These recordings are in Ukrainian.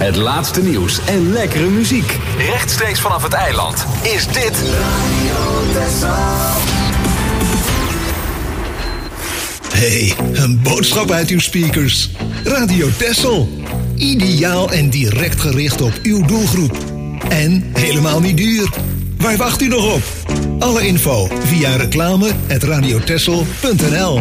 Het laatste nieuws en lekkere muziek. Rechtstreeks vanaf het eiland is dit Radio Texel. Hey, een boodschap uit uw speakers. Radio Texel. Ideaal en direct gericht op uw doelgroep. En helemaal niet duur. Waar wacht u nog op? Alle info via reclame@radiotexel.nl.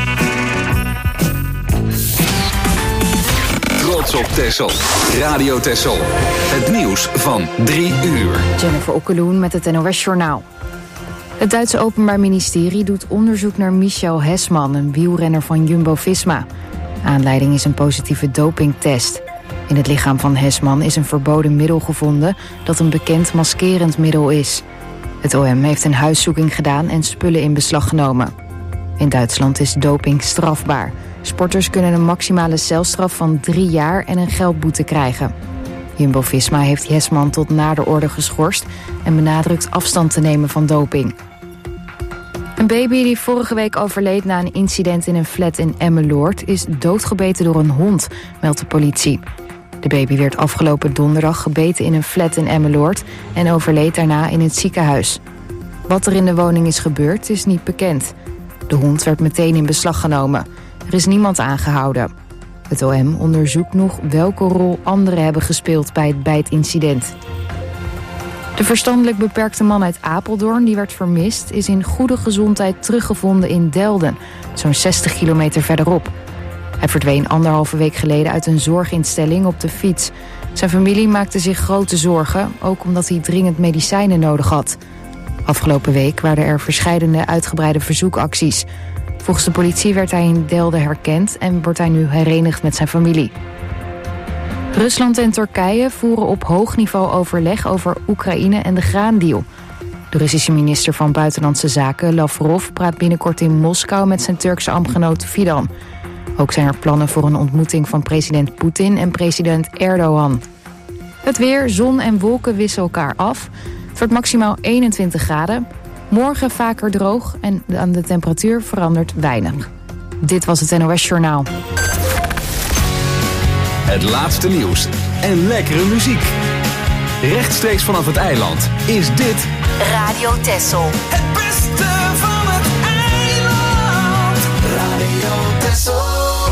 Trots op Texel. Radio Texel. Het nieuws van 3 uur. Jennifer Okkeloen met het NOS-journaal. Het Duitse Openbaar Ministerie doet onderzoek naar Michael Hesman, een wielrenner van Jumbo-Visma. Aanleiding is een positieve dopingtest. In het lichaam van Hesman is een verboden middel gevonden dat een bekend maskerend middel is. Het OM heeft een huiszoeking gedaan en spullen in beslag genomen. In Duitsland is doping strafbaar. Sporters kunnen een maximale celstraf van 3 jaar en een geldboete krijgen. Jumbo-Visma heeft Hesman tot na de orde geschorst en benadrukt afstand te nemen van doping. Een baby die vorige week overleed na een incident in een flat in Emmeloord is doodgebeten door een hond, meldt de politie. De baby werd afgelopen donderdag gebeten in een flat in Emmeloord en overleed daarna in het ziekenhuis. Wat er in de woning is gebeurd is niet bekend. De hond werd meteen in beslag genomen. Er is niemand aangehouden. Het OM onderzoekt nog welke rol anderen hebben gespeeld bij het bijtincident. De verstandelijk beperkte man uit Apeldoorn die werd vermist is in goede gezondheid teruggevonden in Delden, zo'n 60 kilometer verderop. Hij verdween 1,5 week geleden uit een zorginstelling op de fiets. Zijn familie maakte zich grote zorgen, ook omdat hij dringend medicijnen nodig had. Afgelopen week waren er verscheidene uitgebreide verzoekacties. Volgens de politie werd hij in Delden herkend en wordt hij nu herenigd met zijn familie. Rusland en Turkije voeren op hoog niveau overleg over Oekraïne en de graandeal. De Russische minister van Buitenlandse Zaken, Lavrov, praat binnenkort in Moskou met zijn Turkse ambtgenoot Fidan. Ook zijn er plannen voor een ontmoeting van president Poetin en president Erdogan. Het weer, zon en wolken wisselen elkaar af. Het wordt maximaal 21 graden. Morgen vaker droog en aan de temperatuur verandert weinig. Dit was het NOS Journaal. Het laatste nieuws en lekkere muziek. Rechtstreeks vanaf het eiland is dit Radio Texel. Het beste van het eiland. Radio Texel.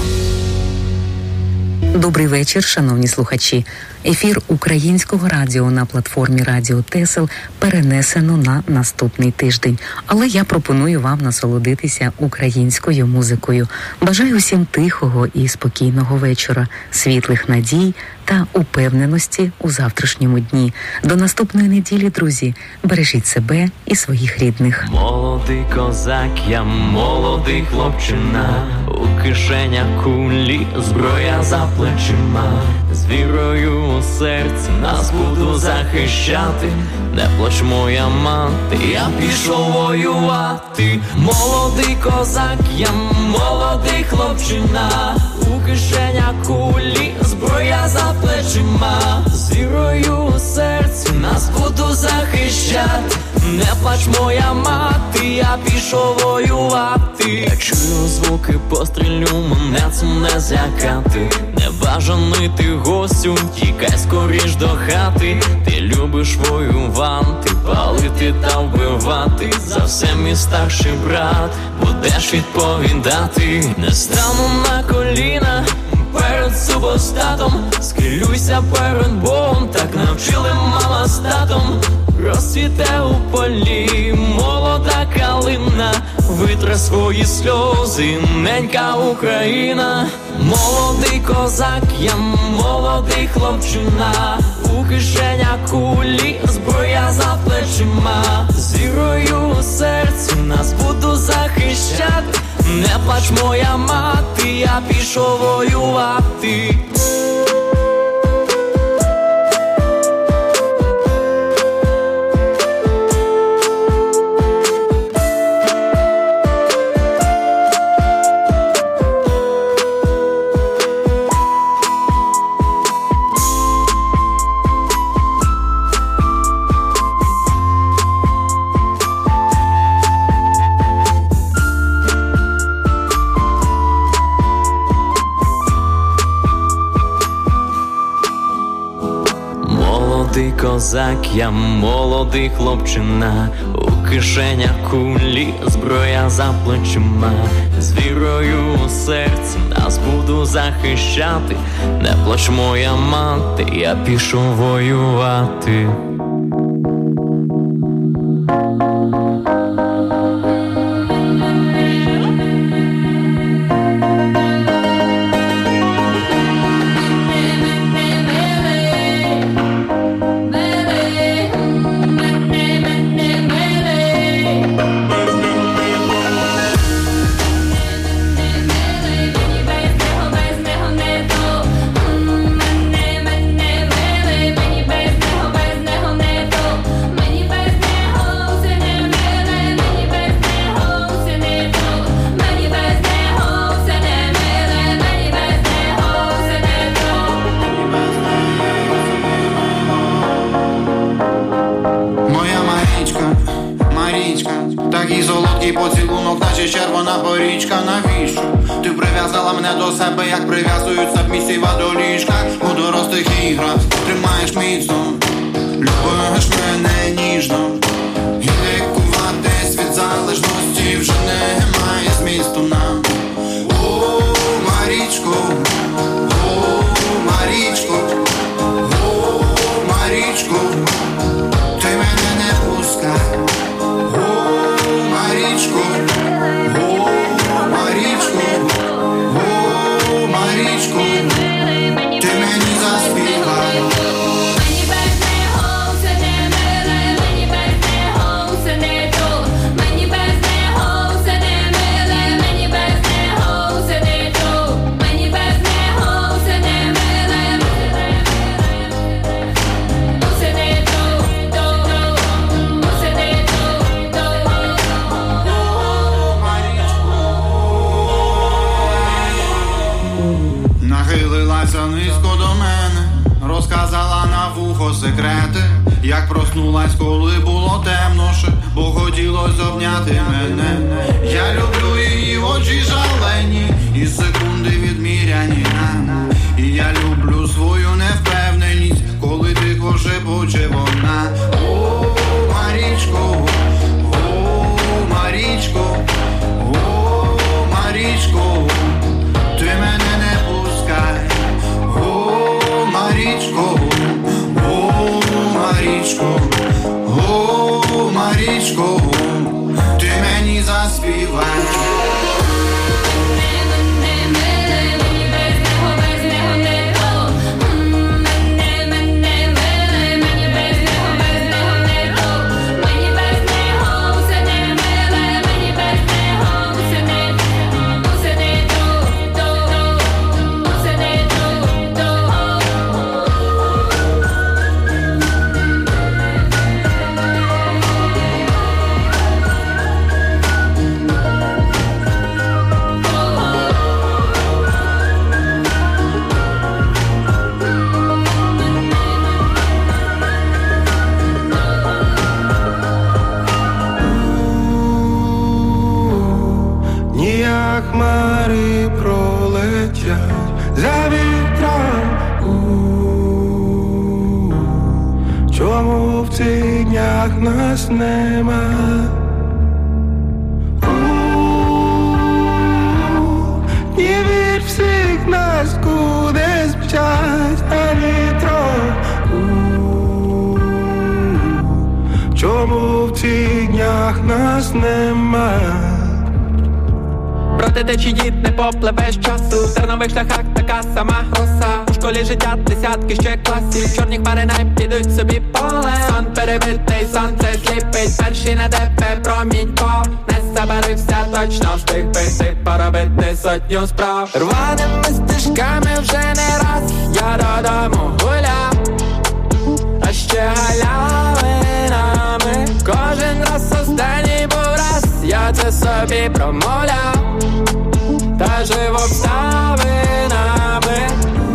Добрий вечір, шановні слухачі. Ефір українського радіо на платформі Радіо Тесел перенесено на наступний тиждень. Але я пропоную вам насолодитися українською музикою. Бажаю всім тихого і спокійного вечора, світлих надій та упевненості у завтрашньому дні. До наступної неділі, друзі. Бережіть себе і своїх рідних. Молодий козак, я молодий хлопчина. У кишенях кулі, зброя за плечима. З вірою у серці нас буду захищати. Не плач, моя мати, я пішов воювати. Молодий козак, я молодий хлопчина. У кишенях кулі, зброя за плечима. З вірою у серці нас буду захищати. Не плач, моя мати, я пішов воювати. Я чую звуки пострілю, мене цим не злякати. Небажаний ти гостю, тікай скоріш до хати. Ти любиш воювати, палити та вбивати. За все мій старший брат будеш відповідати. Не стану на коліна перед супостатом, схилюйся перед Богом, так навчили мама з татом. Розцвіте у полі молода калина, витре свої сльози, ненька Україна. Молодий козак, я молодий хлопчина. У кишенях кулі, зброя за плечима. З вірою у серці нас буду захищати. Не плач, моя мати, я пішов воювати. ти козак, я молодий хлопчина, у кишенях кулі, зброя за плечима, з вірою у серці нас буду захищати. Не плач, моя мати, я пішов воювати. Такий солодкий поцілунок, наче червона порічка. Навіщо ти прив'язала мене до себе, як прив'язують сабмісіва до ліжка? У дорослих іграх тримаєш міцно, любиш мене ніжно, і лікуватись від залежності вже немає змісту нам. О, Марічко, о, Марічко, о, Марічко, ти мене не пускай. Марічко, о, Марічко, о, Марічко, ти мені заспівай. Мені без нього все не миле, мені без нього все не то, мені без нього все не миле, мені без нього все не то, мені без нього все не миле, все не то, все не то. Нахилилася низько до мене, розказала на вухо секрети, як проснулась, коли було темноше, бо хотілось обняти мене. Я люблю її очі шалені, і секунди відміряні нам. І я люблю свою невпевненість, коли тихо шепоче вона. О, Марічко, о, Марічко, о, Марічко, ти мене не пускай. О, Марічко, о, Марічко, о, Марічко, ти мені заспівай. Хмари пролетять за вітром. Чому в цих днях нас нема? Не вір всіх нас кудись мчать на вітром. Чому в цих днях нас нема? Проти течії не попливеш часу, в тернових шляхах така сама роса. У школі життя десятки ще класів, чорні хмари не підуть собі поле. Сон перебитий, сонце сліпить, перший на тебе промінько. Не забарився, точно встиг би ти поробити сотню справ. Рваними стежками вже не раз я додому гуляв, а ще галявинами кожен раз останній був раз. Я це собі промовляв, та жив обставинами.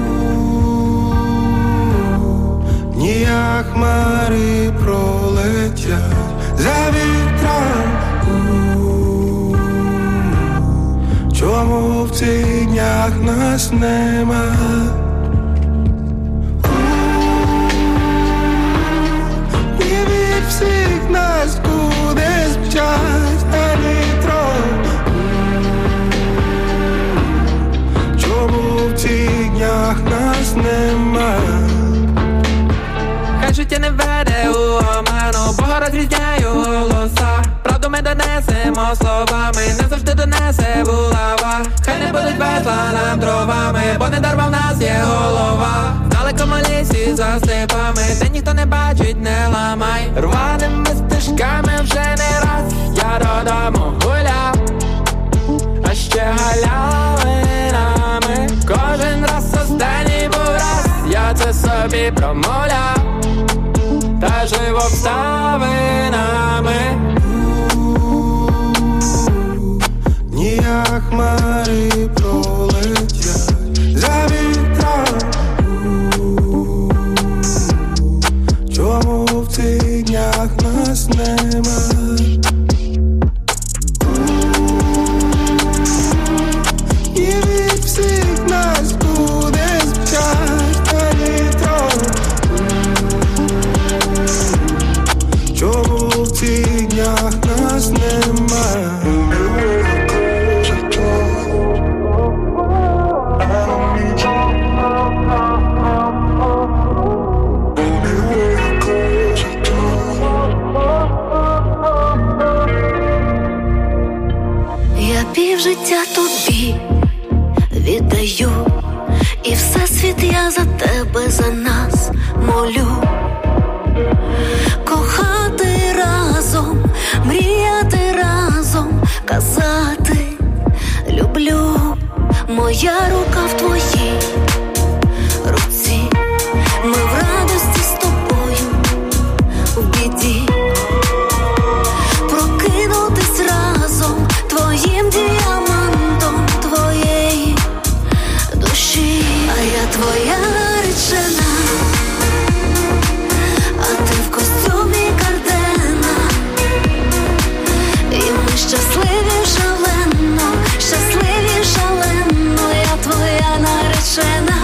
Ніяк хмари пролетять за вітром. Чому в цих днях нас нема? всіх нас кудись вчать електро. Чому в цих днях нас нема? Хай життя не веде у оману, Бога розрізняю голоса. Правду ми донесемо словами, не завжди донесе булава. Хай не будуть весла нам дровами, бо не дарма в нас є голова. В далекому лісі за степами, де ніхто не бачить, не ламай. Рваними стежками вже не раз я додому гуляв, а ще галявинами кожен раз останній був раз. Я це собі промовляв, та живо обставинами. Ніяк хмари пролетять за вітром. Чому в цих днях нас нема? І від всіх нас кудись вчать електро. Чому в цих днях нас нема? Я півжиття тобі віддаю, і всесвіт я за тебе, за нас молю. Кохати разом, мріяти разом, казати люблю. Моя рука в твоїй руці, ми в радості з тобою, в біді. Прокинутись разом твоїм діамантом твоєї душі. А я твоя наречена, а ти в костюмі Кардена. І ми щасливі шалено, щасливі шалено. Я твоя наречена,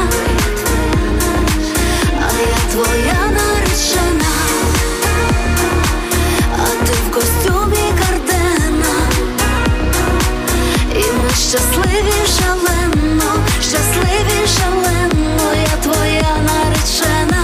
а я твоя наречена, а ти в костюмі Кардена. І ми щасливі шалено, щасливі шалено. Я твоя наречена.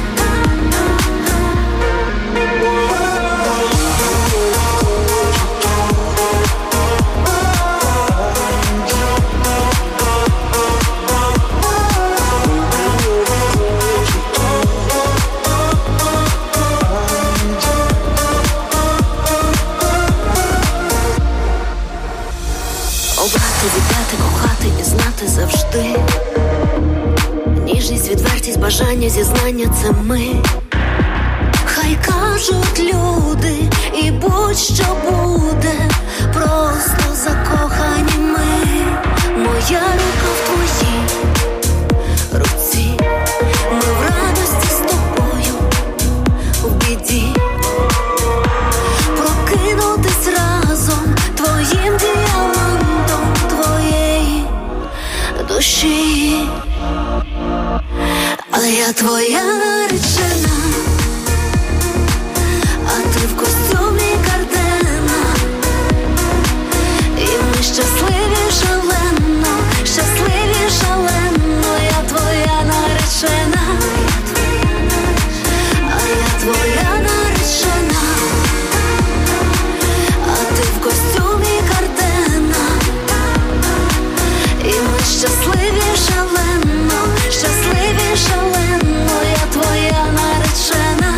Обрати, віддати, кохати і знати завжди. Ніжність, відвертість, бажання, зізнання – це ми. Хай кажуть люди, і будь-що буде, просто закохані ми. Моя рука в твоїй руці, ми в радості з тобою, в біді. Прокинутись разом твоїм діамантом твоєї душі. А я твоя наречена, а ти в костюмі Кардена. І ми щасливі шалено, щасливі шалено. Я твоя наречена, а я твоя наречена, а ти в костюмі Кардена. І ми щасливі шалено, щасливі шалено. Я твоя наречена.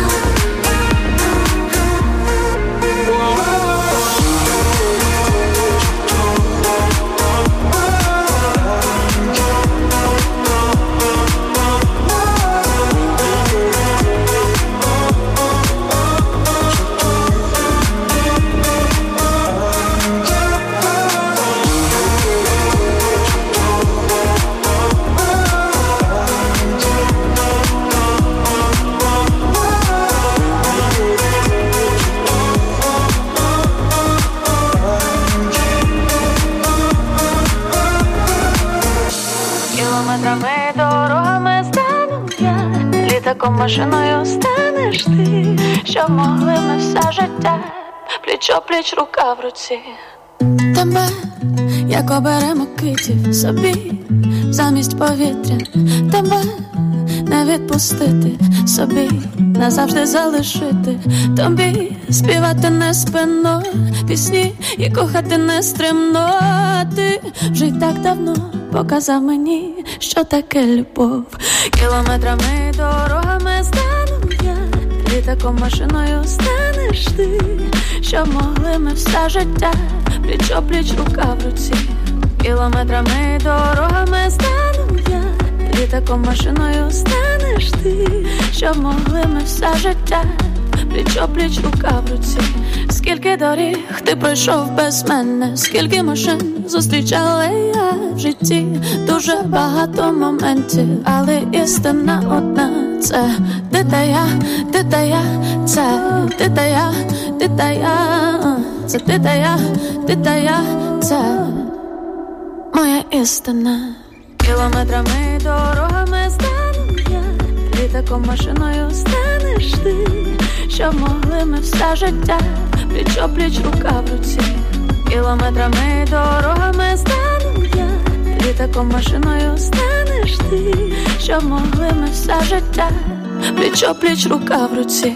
літаком, машиною станеш ти, щоб могли ми все життя пліч-о-пліч, рука в руці. Тебе, як оберемо квітів собі замість повітря, тебе не відпустити собі, назавжди залишити тобі, співати не спинно пісні і кохати не стримно. Ти вже й так давно показав мені, що таке любов. Кілометрами, дорогами стану я, літаком, машиною станеш ти, щоб могли ми все життя пліч-о-пліч, рука в руці. Кілометрами, дорогами стану я, літаком, машиною станеш ти, щоб могли ми все життя пліч-о-пліч, рука в руці. Скільки доріг ти пройшов без мене, скільки машин зустрічала я в житті, дуже багато моментів, але істина одна — це ти та я, ти та я, це ти та я, ти та я, це ти та я, ти та я, це моя істина. Кілометрами, дорогами стану я, літаком, машиною станеш ти, щоб могли ми все життя пліч-о-пліч, рука в руці. Кілометрами, дорогами стану я, літаком, машиною станеш ти, щоб могли ми все життя пліч-о-пліч, рука в руці.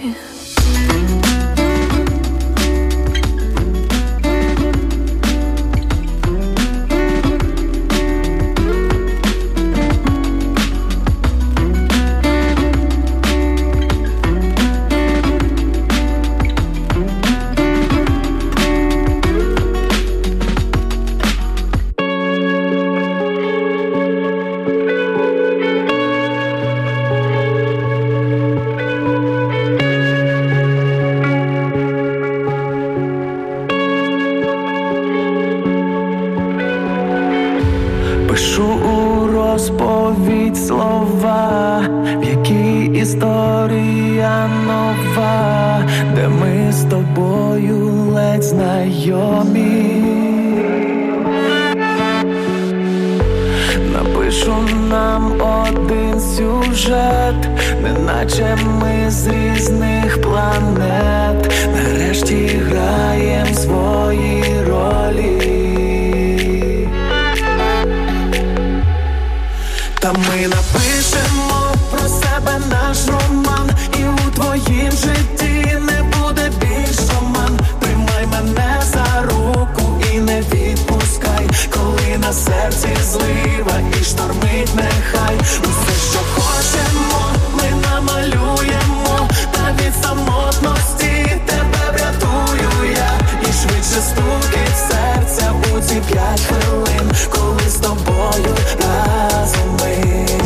Пишу у розповідь слова, в якій історія нова, де ми з тобою ледь знайомі. Напишу нам один сюжет, неначе ми з різних планет, нарешті граєм свої ролі. Та ми напишемо про себе наш роман, і у твоїм житті не буде більш оман. Тримай мене за руку і не відпускай, коли на серці злива і штормить нехай. Усе, що хочемо, ми намалюємо, та від самотності тебе врятую я. І швидше стукить серця у ці 5 хвилин, коли з тобою разом ми.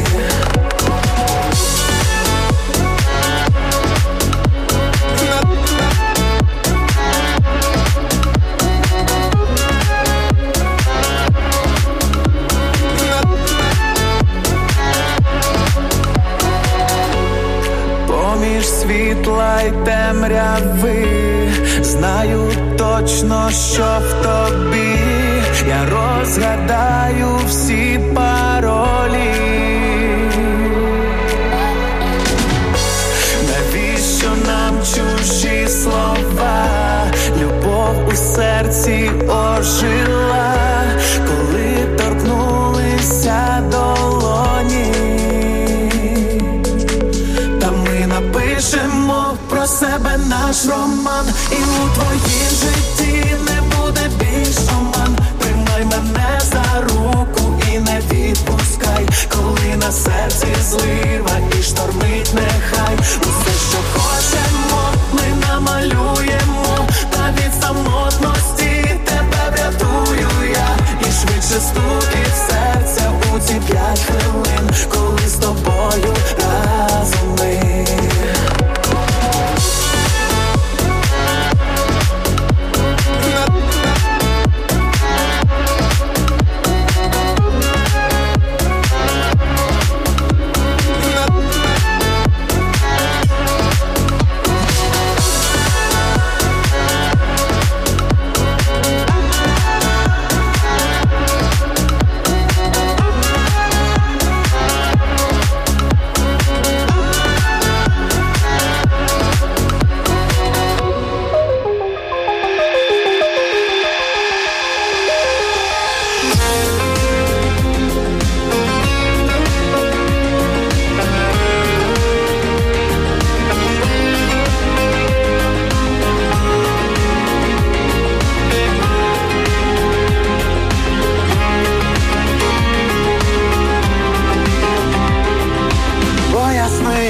Поміж світла й темряви знаю точно, що в тобі я розгадаю всі паролі. Навіщо нам чужі слова? Любов у серці ожила, коли торкнулися долоні. Та ми напишемо про себе наш роман, і у твоїм житті не буде більш оман. Тримай мене за руку і не відпускай, коли на серці злива і штормить нехай. Усе, що хочемо, ми намалюємо, та від самотності тебе врятую я. І швидше стукить серця у ці 5 хвилин, коли з тобою разом ми.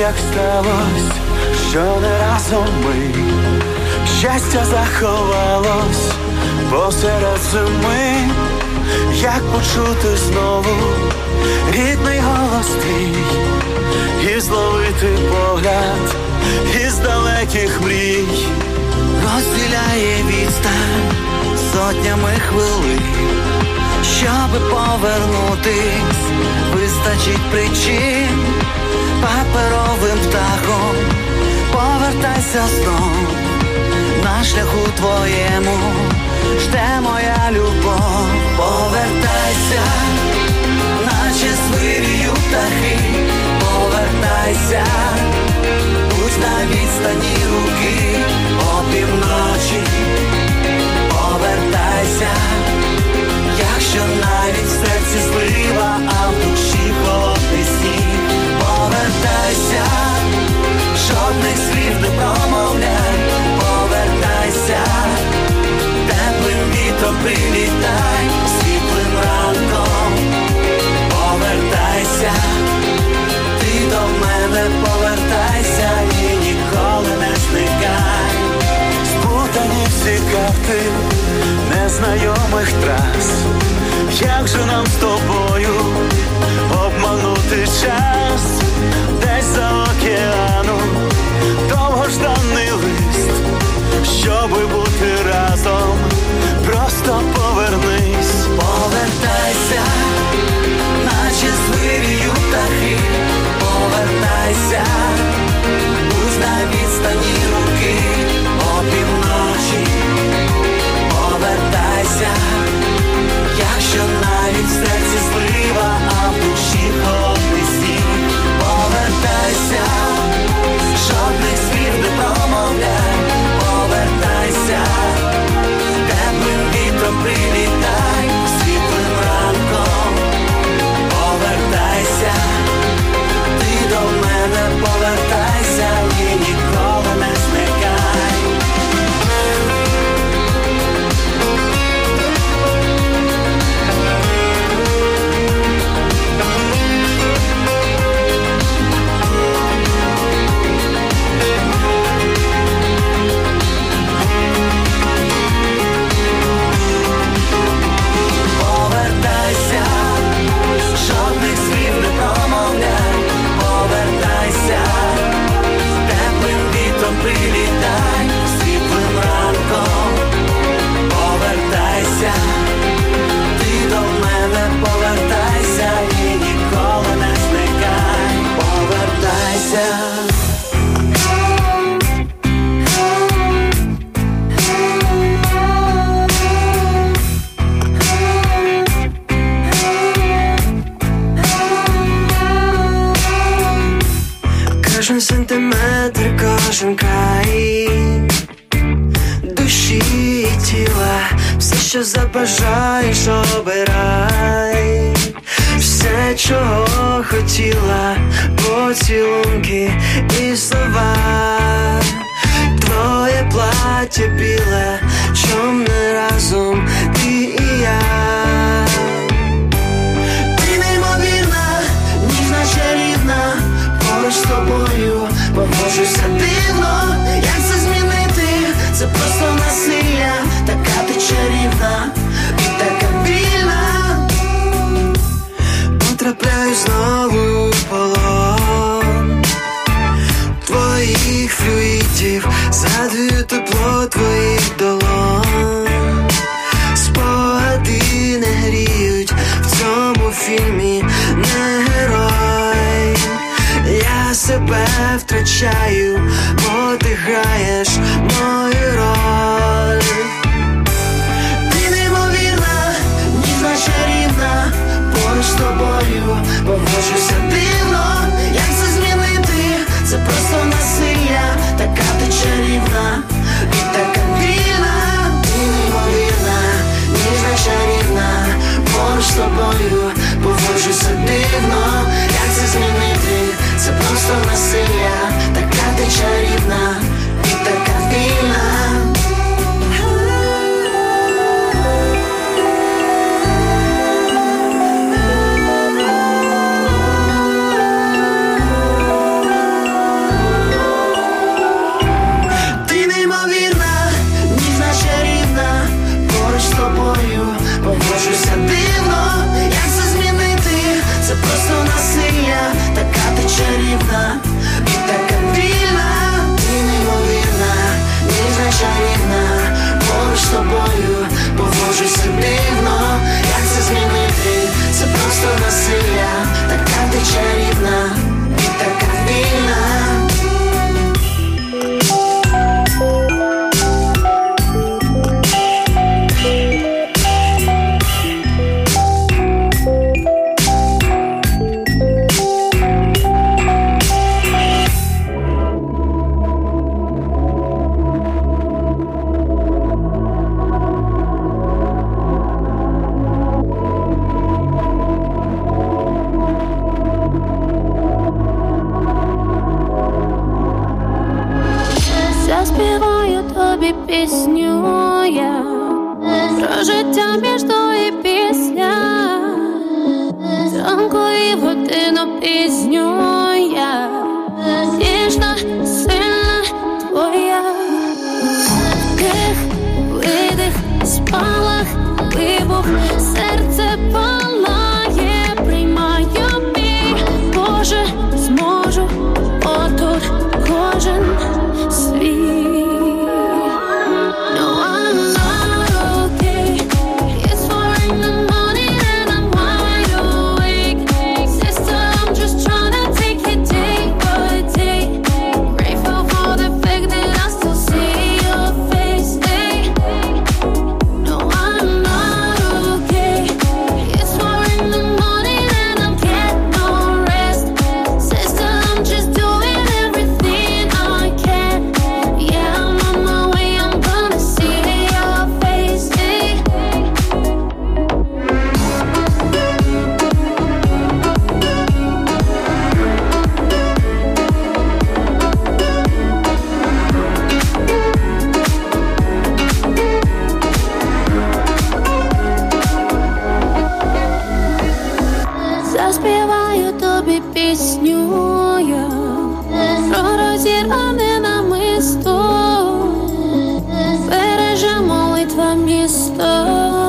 як сталось, що не разом ми. Щастя заховалось посеред зими. Як почути знову рідний голос твій і зловити погляд із далеких мрій. Розділяє відстань сотнями хвилин, щоби повернутись, вистачить причин. Паперовим птахом повертайся знов, на шляху твоєму жде моя любов. Повертайся, наче звирію птахи, повертайся, будь на відстані руки опівночі. Повертайся, якщо навіть в серці злива, а в душі холодний сніг. Повертайся, жодних слів не промовляй. Повертайся, теплим вітром привітай, світлим ранком. Повертайся, ти до мене повертайся і ніколи не зникай. Спутані всі карти незнайомих трас. Як же нам з тобою обманути час? Десь за океаном довгожданий лист, щоби бути разом, просто повернись. Повертайся, наче звирію птахи, повертайся, будь на відстані руки опівночі. Повертайся, якщо навіть в серці злива, а в душі холодний сніг. Повертайся, жодних слів не промовляй. Повертайся, теплим вітром привітай, світлим ранком. Повертайся, ти до мене повертайся і ніколи не зникай. Повертайся, жодних слів не промовляй. Повертайся, теплим вітром привітай, світлим ранком. Повертайся, ти до мене повертайся і ніколи не зникай. Повертайся. Кожен сантиметр, кожен край душі і тіла, все, що забажаєш, обирай. Все, чого хотіла, поцілунки і слова. Твоє плаття біле, чом не разом ти і я. Ти неймовірна, ніжна, чарівна, поруч з тобою поводжуся дивно. Як це змінити? Це просто насилля. Така ти чарівна і така вільна. Потрапляю знову в полон твоїх флюїдів, згадую тепло твоїх долонь. Спогади не гріють, в цьому фільмі не герой. Я себе втрачаю, бо ти граєш мою роль. Ти неймовірна, ніжна, чарівна, поруч з тобою поводжуся дивно. Як це змінити? Це просто насилля. Така ти чарівна і така вільна. Ти неймовірна, ніжна, чарівна, поруч з тобою поводжуся дивно. Як це змінити? Це просто насилля. Така ти чарівна і така вільна. чарівна, ти така вільна, ти неймовірна, ніжна чарівна, поруч з тобою поводжуся дивно. Як це змінити? Це просто насилля. Така ти чарівна, ти така вільна. Заспіваю тобі пісню я про життя між до і пісня, зранку і в годину пізню я, ніжна, сильна твоя. Вдих, видих, спалах, вибух, серце палає, приймаю бій, Боже, зможу, отут кожен свій. No, I'm not okay. It's 4 in the morning and I'm wide awake. Sister, I'm just trying to take it day by day. Grateful for the fact that I still see your face. Hey. No, I'm not okay. It's 4 in the morning and I'm getting no rest. Sister, I'm just doing everything I can. Yeah, I'm on my way, I'm gonna see your face. Hey. Заспіваю тобі пісню я про розірване намисто, береже молитва місто,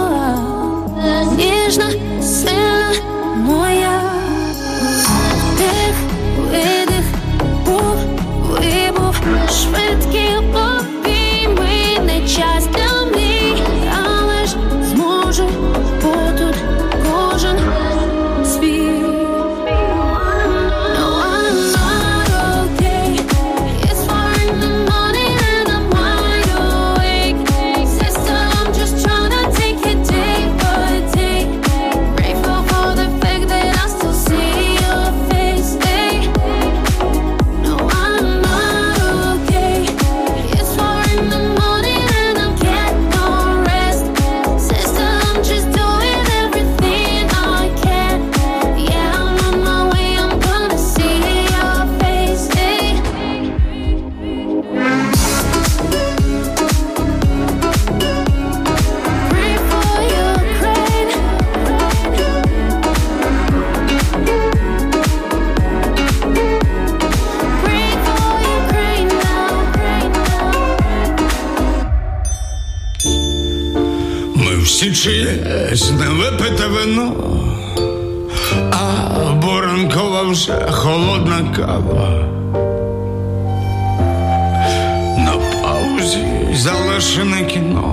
ніжна, сильна моя. Вдих, видих, був, вибув, швидкі обійми, не час для мрій, але ж зможу, бо тут кожен свій. No, I'm not okay. It's 4 in the morning and I'm wide awake. Sister, I'm just trying to take it day by day. Grateful for the fact that I still see your face. Hey. No, I'm not okay. It's 4 in the morning and I'm getting no rest. Sister, I'm just doing everything I can. Yeah, I'm on my way, I'm gonna see your face. Hey. Pray for Ukraine. Pray for Ukraine now. Ми всі чиєсь невипите вино, або ранкова вже холодна кава. На паузі залишене кіно,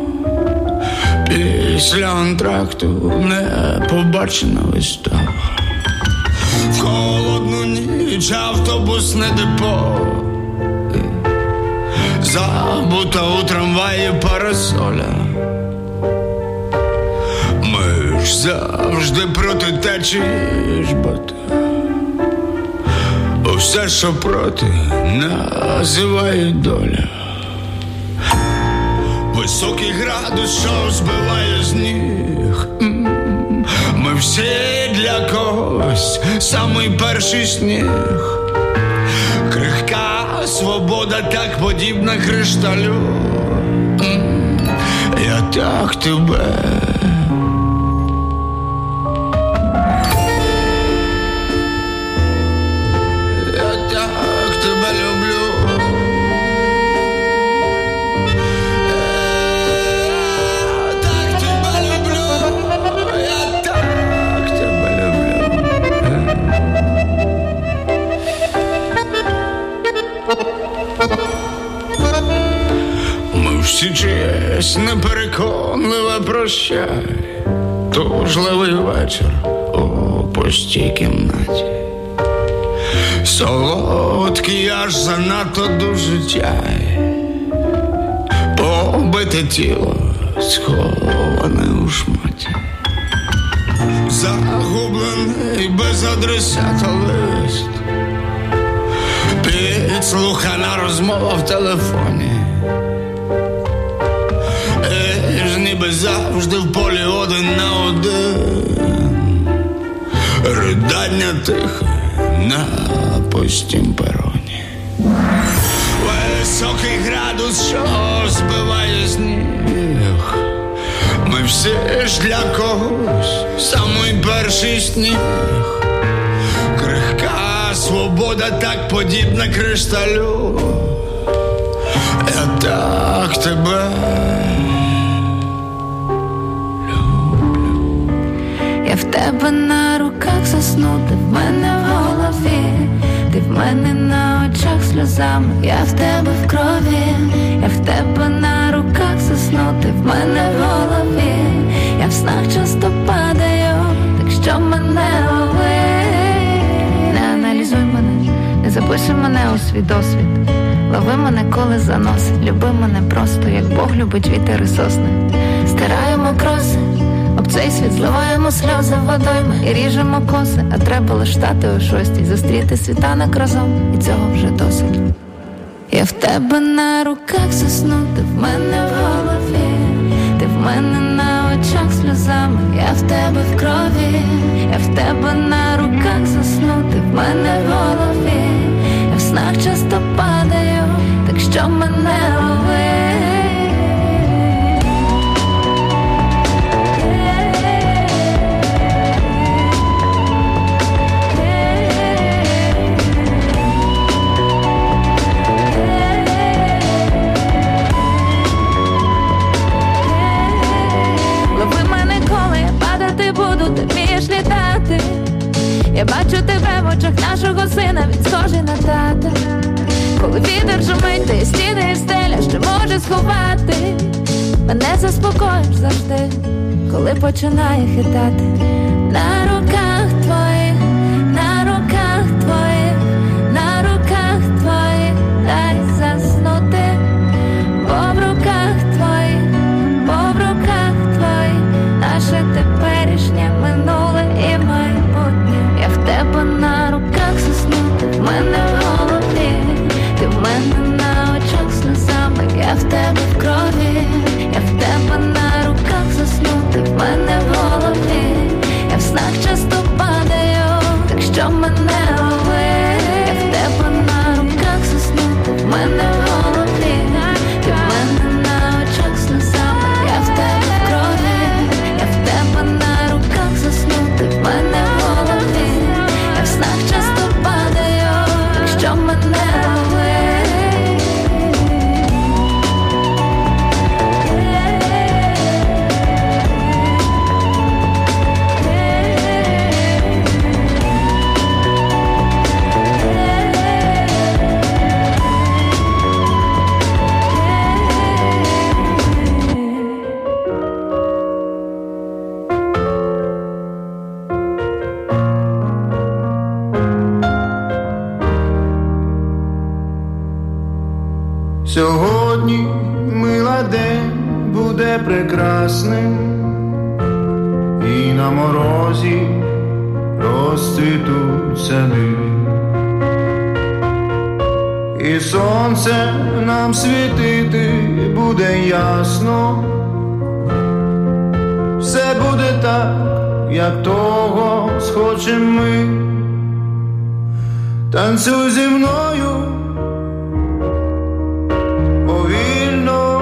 після антракту не побачена вистава. В холодну ніч автобусне депо, забута у трамваї парасоля. Ми ж завжди проти течії жбати, все, що проти, називає доля. Високий градус, що збиває з ніг. Ми всі для когось самий перший сніг. Крихка свобода так подібна кришталю. Я так тебе якесь непереконливе прощай. Тужливий вечір у пустій кімнаті. Солодкий аж занадто до життя. Побите тіло, сховане у шматі. Загублений без адресата лист. Підслухана розмова в телефоні. І ж ніби завжди в полі один на один. Ридання тихе на пустім пероні. Високий градус, що збиває сніг. Ми всі ж для когось самий перший сніг. Крихка свобода так подібна кришталю. Я так тебе люблю. Я в тебе на руках засну, ти в мене в голові. Ти в мене на очах сльозами, я в тебе в крові. Я в тебе на руках засну, ти в мене в голові. Я в снах часто падаю, так що мене лови. Не аналізуй мене, не запиши мене у свій досвід. Лови мене, коли заносить, люби мене просто, як Бог любить вітер і сосни. Стираємо кроси, об цей світ зливаємо сльози водойми і ріжемо коси, а треба лиш стати о 6:00, зустріти світанок разом, і цього вже досить. Я в тебе на руках засну, ти в мене в голові. Ти в мене на очах сльозами, я в тебе в крові. Я в тебе на руках засну, ти в мене в голові. Я в снах часто падаю, так що мене лови. Я бачу тебе в очах нашого сина, він схожий на тата. Коли вітер шумить, ти стіни і стеля, що може сховати. Мене заспокоїш завжди, коли починає хитати. На руках твоїх, на руках твоїх, на руках твоїх, дай заснути. Бо в руках твоїх, бо в руках твоїх, наше теперішнє, минуле і майбутнє. Я в тебе на руках засну, ти в мене в голові. Ти в мене на очах сльозами, я в тебе в крові. Я в тебе на руках засну, ти в мене в голові. Я в снах часто падаю, так що мене лови. Я в тебе на руках засну, ти в мене в голові. Ти в мене на очах сльозами, я в тебе в крові. Я в тебе на руках засну, ти в мене в голові. Я в снах часто падаю, так що мене лови. Сьогодні, мила, день буде прекрасним, і на морозі розцвітуть сади, і сонце нам світити буде ясно. Все буде так, як того схочем ми. Танцюй зі мною повільно,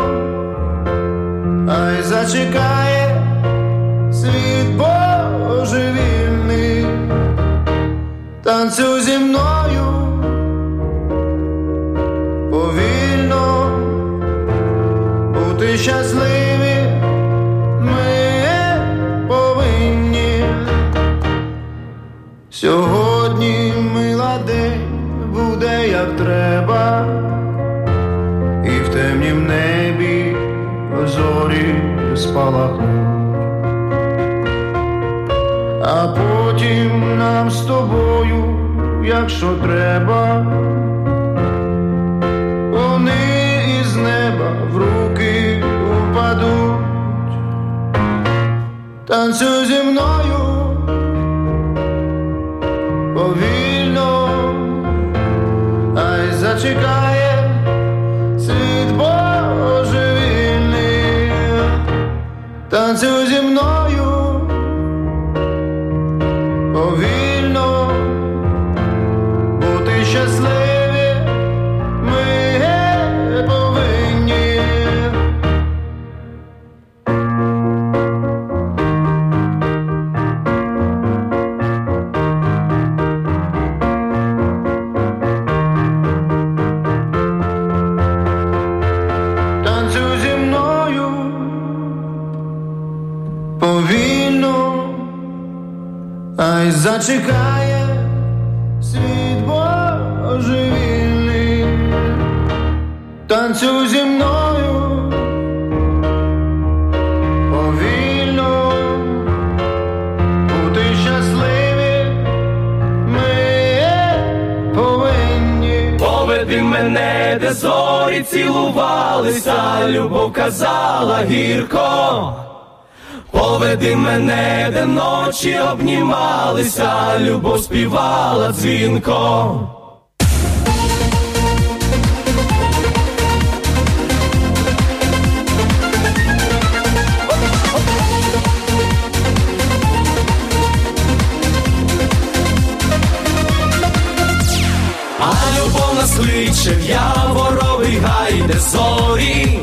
ай зачекає світ божевільний. Танцюй зі мною повільно, бути щасливі ми повинні. Сьогодні, мила, день буде як треба, і в темнім небі зорі спалахнуть, а потім нам з тобою, якщо треба, вони із неба в руки упадуть. Танцюй зі мною повільно, ай зачекає світ божевільний. Танцюй зі мною повільно, бути щасливі ми повинні. Танцюй зі мною повільно, ай зачекає світ божевільний. Танцюй зі мною повільно, бути щасливі ми повинні. Поведи мене, де зорі цілувалися, любов казала гірко. Поведи мене, де ночі обнімалися, любов співала дзвінко. А любов нас кличе в яворовий гай, де зорі.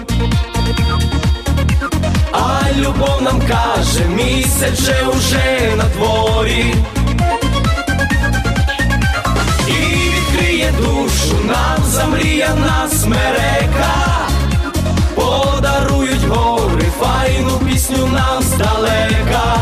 А любов нам каже, місяць же уже на дворі. І відкриє душу нам замріяна смерека. Подарують гори файну пісню нам здалека.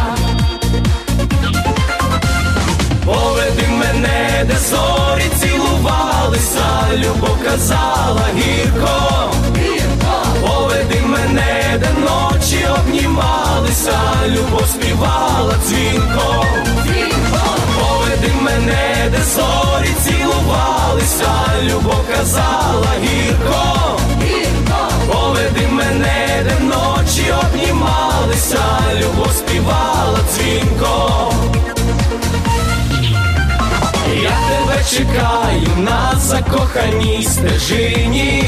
Поведи мене, де зорі цілувалися, любов казала гірко. Поведи мене, де ночі обнімалися, любов співала дзвінко. Поведи мене, де зорі цілувалися, любов казала гірко. Поведи мене, де ночі обнімалися, любов співала дзвінко. Я тебе чекаю на закоханій стежині,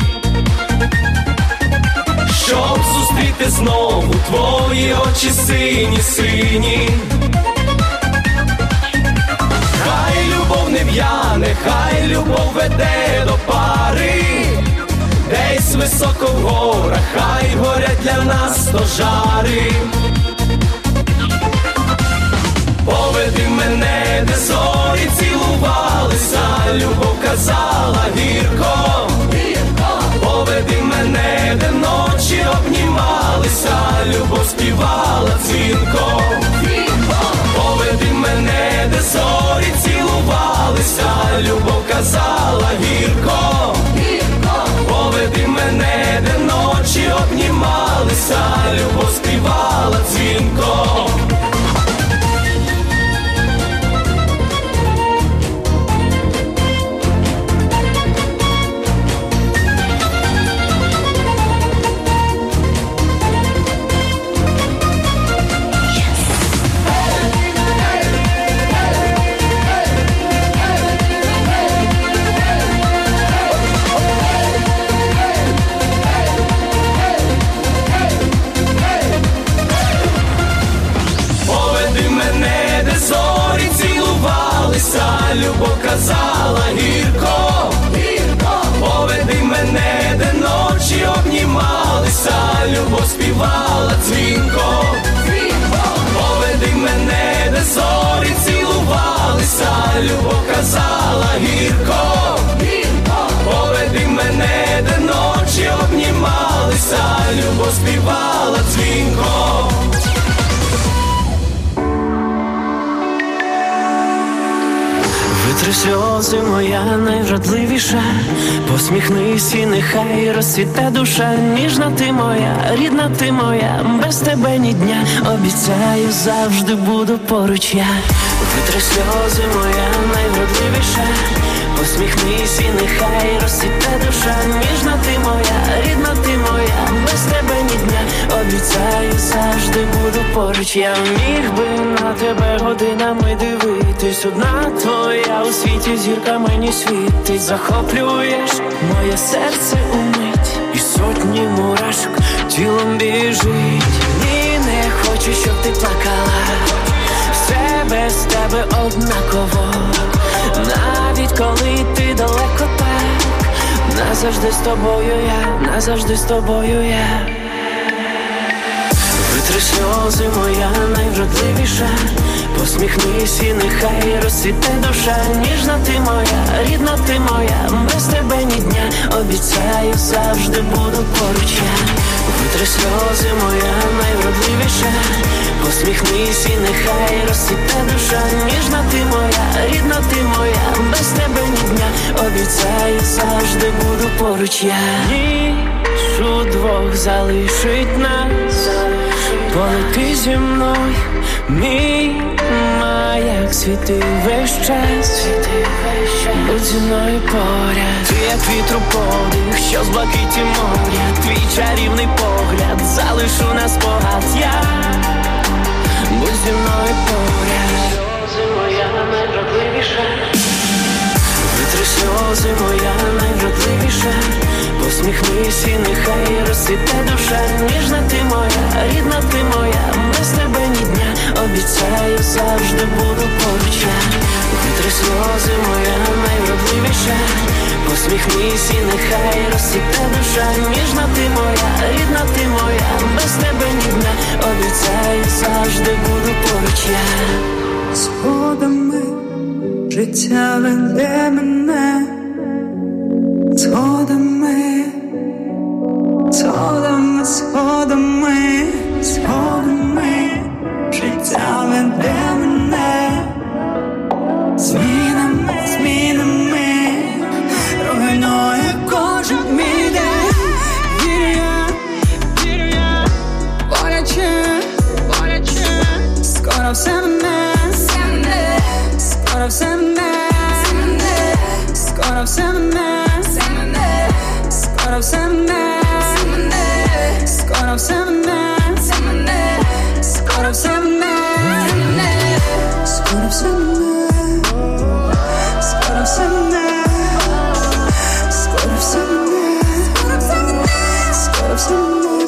щоб зустріти знову твої очі сині-сині. Хай любов не в'яне, хай любов веде до пари, десь високо в горах, хай горять для нас стожари. Поведи мене, де зорі цілувалися, любов казала гірко. Поведи мене, де ночі обнімалися, любов співала дзвінко. Поведи мене, де зорі цілувалися, любов казала гірко. Поведи мене, де ночі обнімалися, любов співала дзвінко. Любов казала гірко, поведи мене, де ночі обнімалися, любов співала дзвінко. Поведи мене, де зорі цілувалися, любов казала гірко. Поведи мене, де ночі обнімалися, любов співала дзвінко. Витри сльози, моя найвродливіша, посміхнись і нехай розцвіте душа. Ніжна ти моя, рідна ти моя, без тебе ні дня, обіцяю, завжди буду поруч я. Витри сльози, моя найвродливіша, посміхнись і нехай розцвіте душа. Ніжна ти моя, рідна ти моя, без тебе ні дня, обіцяю, завжди буду поруч я. Міг би на тебе годинами дивитись, одна твоя у світі зірка мені світить. Захоплюєш моє серце умить, і сотні мурашок тілом біжить. Ні, не хочу, щоб ти плакала, все без тебе однаково. Навіть коли ти далеко так, назавжди з тобою я, назавжди з тобою я. Витри сльози, моя найвродливіша, посміхнись і нехай розцвіте душа. Ніжна ти моя, рідна ти моя, без тебе ні дня, обіцяю, завжди буду поруч я. Витри сльози, моя найвродливіша, посміхнись і нехай розцвіте душа. Ніжна ти моя, рідна ти моя, без тебе ні дня, обіцяю, завжди буду поруч я. Ніч удвох залишить нас, полети зі мною, мій маяк світи весь час. Будь зі мною поряд, ти як вітру подих, що з блакиті моря. Твій чарівний погляд, залишу на спогад я. Будь зі мною поряд. Сльози, моя найвродливіша, витри сльози, моя найвродливіша, посміхнись і нехай розцвіте душа. Ніжна ти моя, рідна ти моя, без тебе ні дня, обіцяю, завжди буду поруч я. Витри сльози, моя найвродливіша, посміхнись і нехай розцвіте душа. Ніжна ти моя, рідна ти моя, без тебе ні дня, обіцяю, завжди буду поруч я. Сходами життя веде мене, сходами, сходами, сходами, сходами, життя веде мене, змінами, змінами, руйнує кожен мій день. Вірю я, боляче, боляче, скоро все мене, скоро все мене, скоро все мене, скоро все мене, скоро все мене, скоро все мене, скоро все мене, скоро все мене, скоро все мене, скоро все мене, скоро все мене,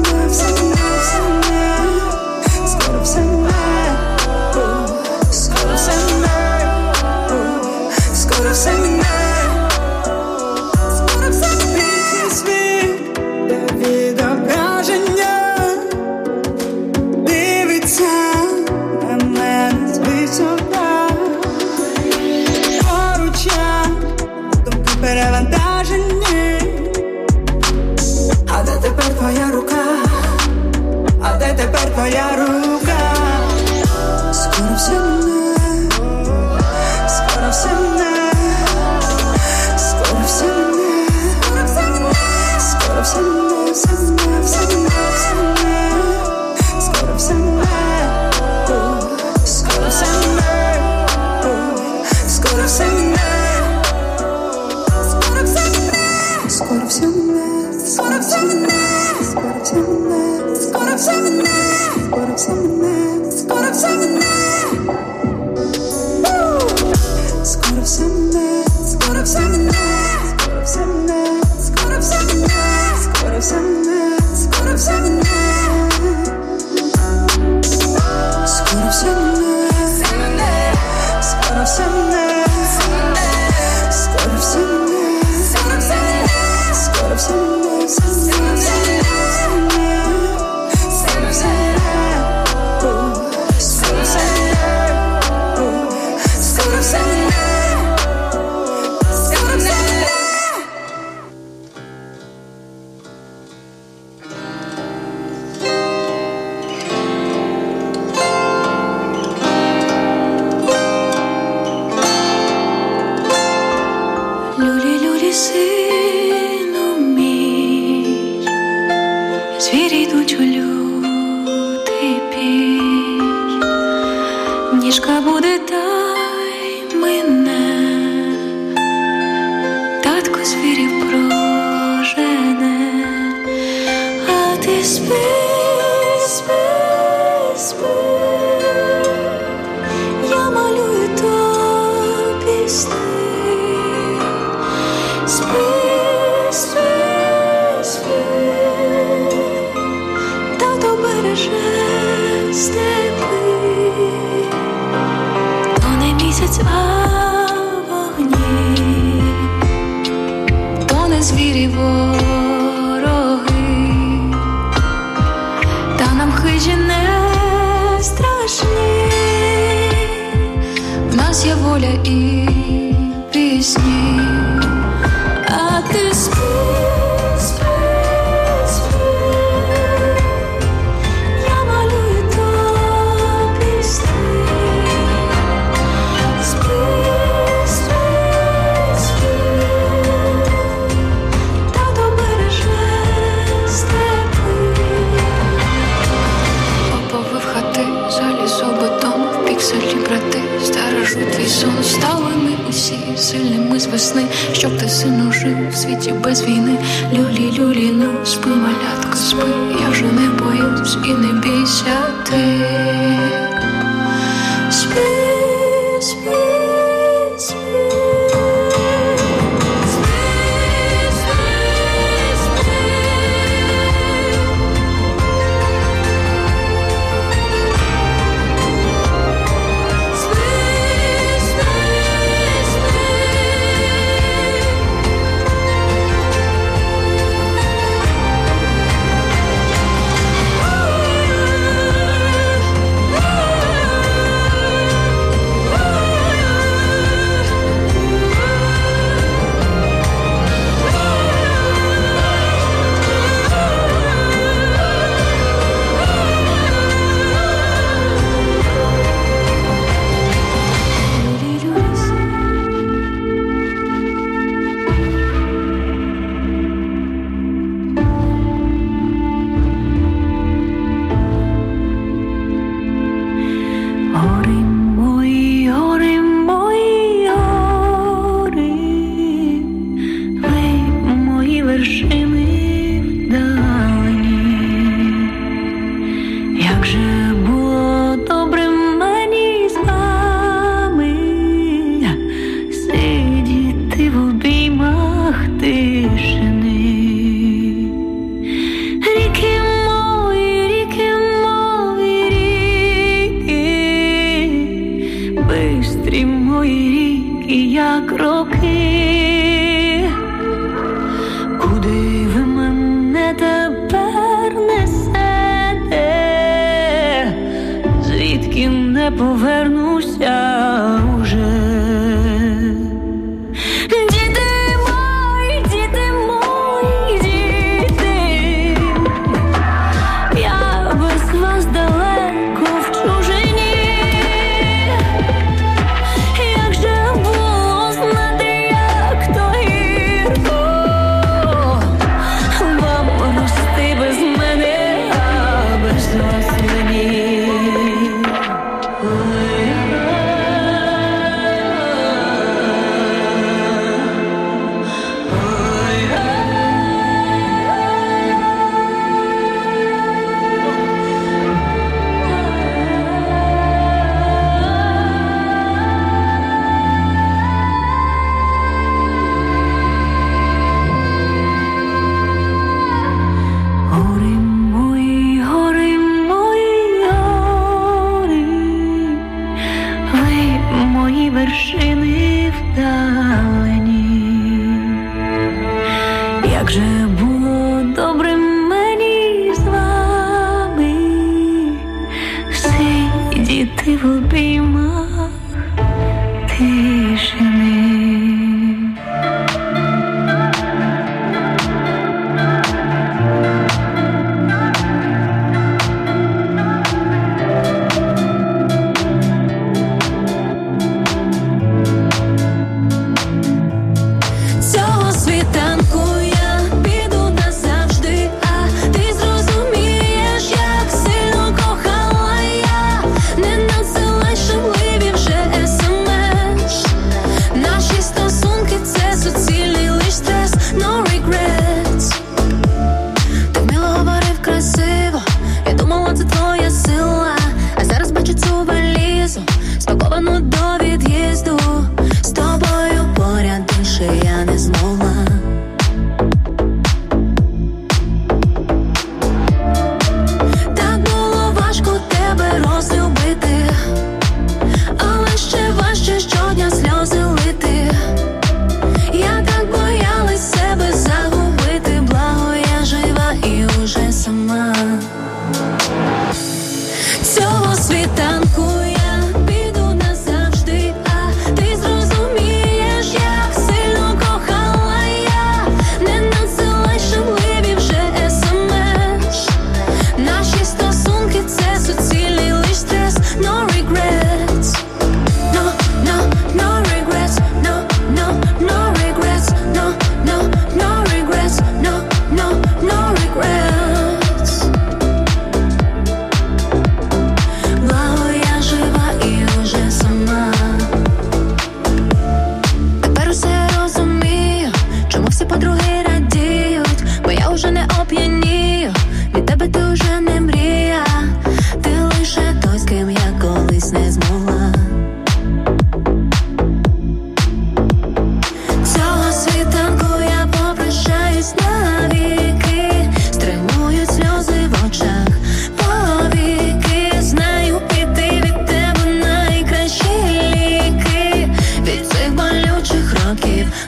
скоро все мене. Твоя рука, скоро все мене, скоро все мене, скоро все мене, скоро все мене, скоро все мене, скоро все мене, скоро все мене, скоро все мене, скоро все мене, скоро все мене, скоро все мене. Скоро все мене, скоро все мене, скоро все мене, скоро все мене, скоро все мене, скоро все мене, скоро все мене, скоро все мене, скоро все мене, скоро все мене, скоро все мене. і пісні, а ти спи, спи, спи. Я малюю тобі сни. Спи, спи, спи. Тато береже степи. Оповив хати, залізобетон, в пікселі брати. Стережу твій сон, стали ми усі сильними з весни, щоб ти, сину, жив в світі без війни. Люлі, люлі, ну спи, малятко, спи, я вже не боюсь і не бійся ти. Спи, спи, спи.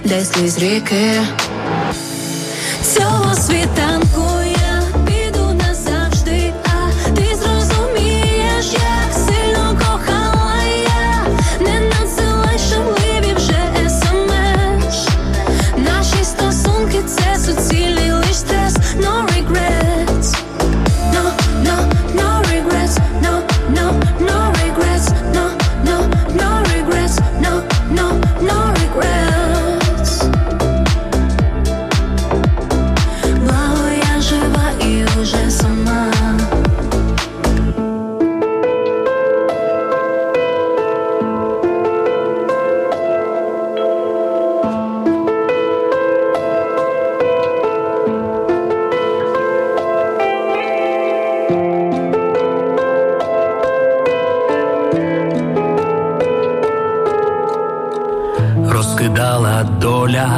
десь крізь ріки. Цього світанку я піду назавжди, а ти зрозумієш, як сильно кохала я. Не надсилай шумливі вже СМС. Наші стосунки – це суцільний лиш стрес. No regrets, no, no, no regrets, no, no, no regrets, no, no, no regrets, no, no, no regrets. Благо я жива і уже сама. Розкидала доля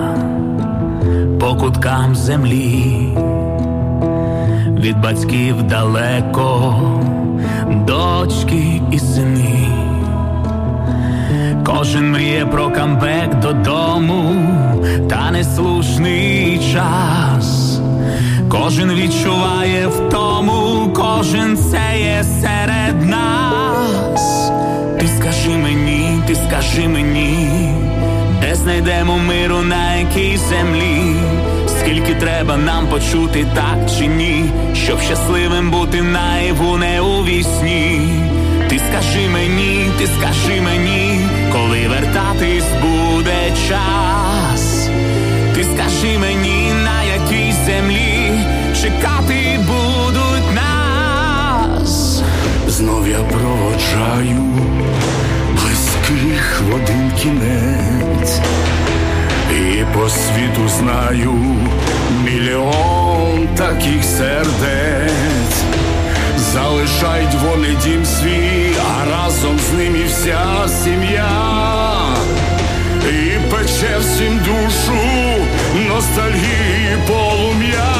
по куткам землі, від батьків далеко, дочки і сини. Кожен мріє про камбек додому, та неслушний час. Кожен відчуває втому, кожен це є серед нас. Ти скажи мені, де знайдемо миру, на якій землі? Скільки треба нам почути, так чи ні, щоб щасливим бути наяву, не у вісні? Ти скажи мені, коли вертатись буде час? Ти скажи мені, на якій землі чекати будуть нас? Знов я проводжаю близьких в один кінець, і по світу знаю мільйон таких сердець. Залишають вони дім свій, а разом з ними вся сім'я. І пече всім душу ностальгії полум'я.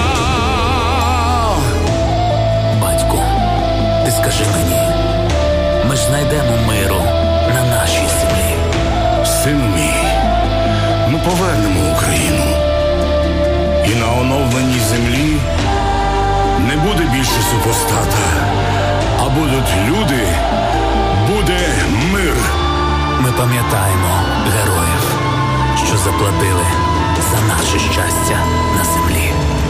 Батьку, ти скажи мені, ми ж знайдемо миру на нашій землі. Сину мій, ми повернемо Україну, і на оновленій землі не буде більше супостата, а будуть люди, буде мир. Ми пам'ятаємо героїв, що заплатили за наше щастя на землі.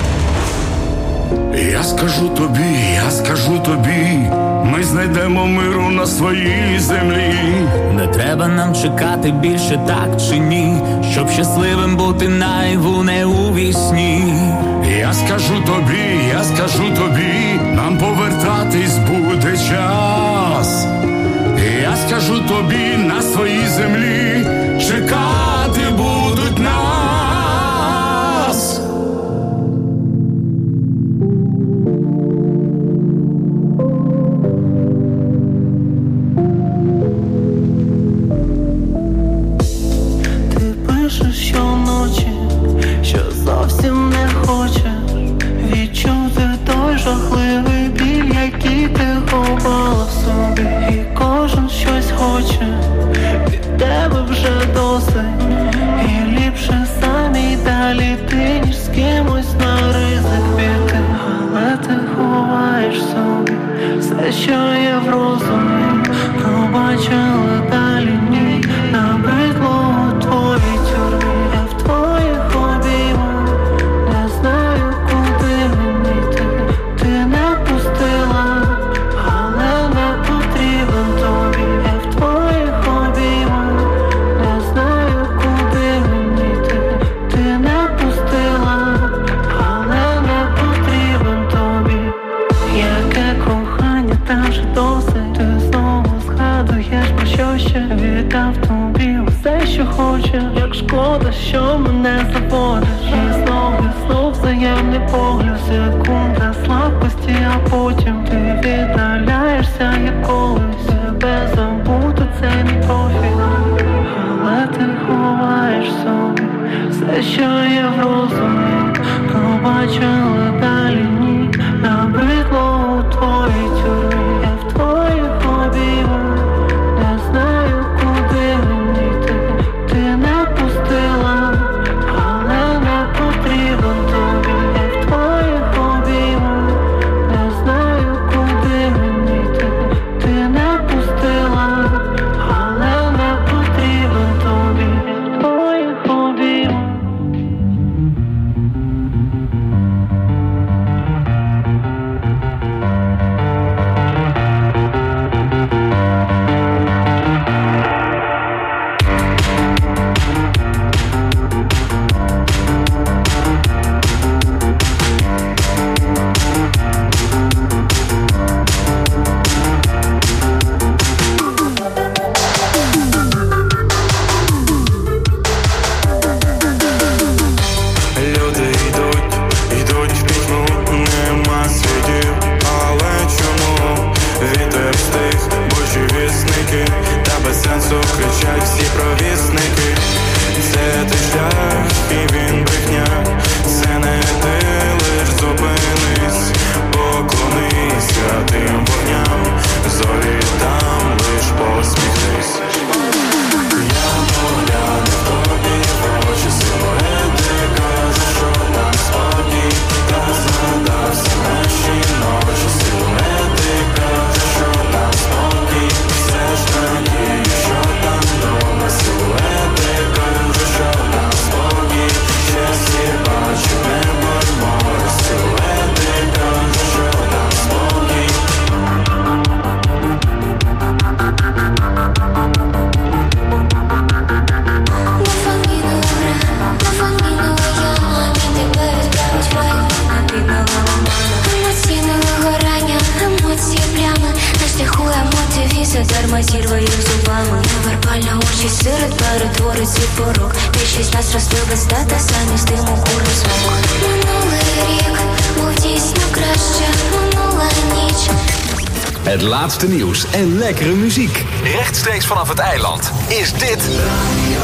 Я скажу тобі, ми знайдемо миру на своїй землі. Не треба нам чекати більше, так чи ні, щоб щасливим бути наяву, не у вісні. Я скажу тобі, нам повертатись буде час. Я скажу тобі, на своїй землі чекати будуть нас. Ти пишеш щоночі, що зовсім не хочеш відчути той жахливий біль, який ти ховала в собі. І кожен щось хоче, від тебе вже досить. І ліпше самі далі ти, ніж з кимось на ризик піти. Але ти ховаєш собі все, що є в розумі. Пробачили далі ні, набридло у твоїй тюрмі. Я в твоїх обіймах не знаю, куди мені йти. Ти не пустила, але не потрібен тобі. Я в твоїх обіймах не знаю, куди мені йти. Ти не пустила, але не потрібен тобі. Яке кохання, та вже досить. Ти знову згадуєш, про що ще віддав тобі все, що хочеш. Як шкода, що мене заводиш. І знов взаємний погляд. Секунда слабкості, а потім ти віддаляєшся, як колись. Тебе забути, це мій профіль. Але ти ховаєш собі все, що є в розумі. Пробачили далі ні, набридло у твоїй тюрмі. Я в твоїх обіймах не знаю, куди мені йти. Ти не пустила, творить свій порок. Більшість нас росли без тата, самі з тим у куру смог. Минулий рік був дійсно краще, минула ніч. Het laatste nieuws en lekkere muziek. Rechtstreeks vanaf het eiland is dit